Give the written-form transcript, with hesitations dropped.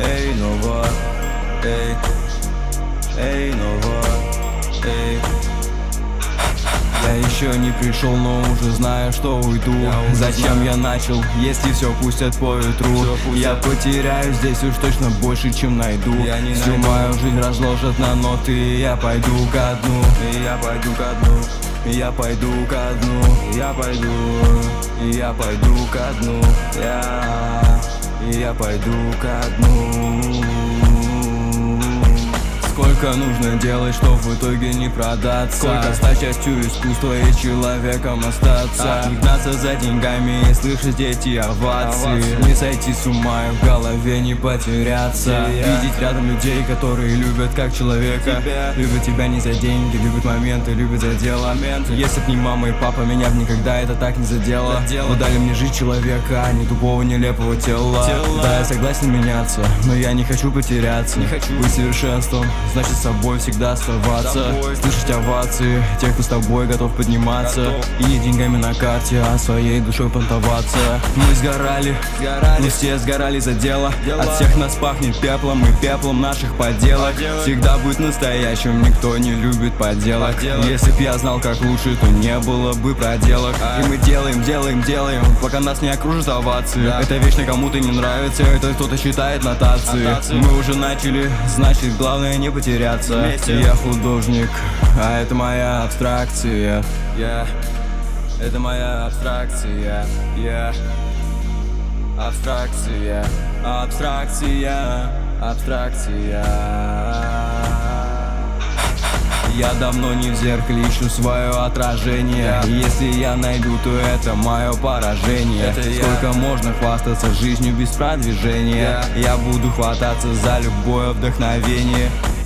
эй, Нова, эй, Нова, эй. Я еще не пришел, но уже знаю, что уйду. Зачем я начал, если все пустят по ветру? Я потеряю здесь уж точно больше, чем найду. Всю мою жизнь разложат на ноты, и я пойду ко дну. И я пойду ко дну. И я пойду ко дну. Я пойду. И я пойду ко дну. И я пойду ко дну. Сколько нужно делать, чтоб в итоге не продаться? Сколько стать частью искусства и человеком остаться? Не гнаться за деньгами и слышать эти овации. Не сойти с ума и в голове не потеряться. Видеть рядом людей, которые любят как человека. Любят тебя не за деньги, любят моменты, любят за дело. Если б не мама и папа, меня б никогда это так не задело. Вы дали мне жить человека, а не тупого нелепого тела. Да, я согласен меняться, но я не хочу потеряться. Быть совершенством, значит с собой всегда оставаться. Слышать овации тех, кто с тобой готов подниматься. И не деньгами на карте, а своей душой понтоваться. Мы сгорали, мы все сгорали за дело. От всех нас пахнет пеплом и пеплом наших подделок. Всегда быть настоящим, никто не любит подделок. Если б я знал как лучше, то не было бы проделок. И мы делаем, пока нас не окружат овации. Это вечно кому-то не нравится, это кто-то считает нотации. Мы уже начали, значит главное не потеряться. Я художник, а это моя абстракция. Это моя абстракция. Абстракция, абстракция. Я давно не в зеркале ищу свое отражение. Если я найду, то это мое поражение. Сколько можно хвастаться жизнью без продвижения? Я буду хвататься за любое вдохновение.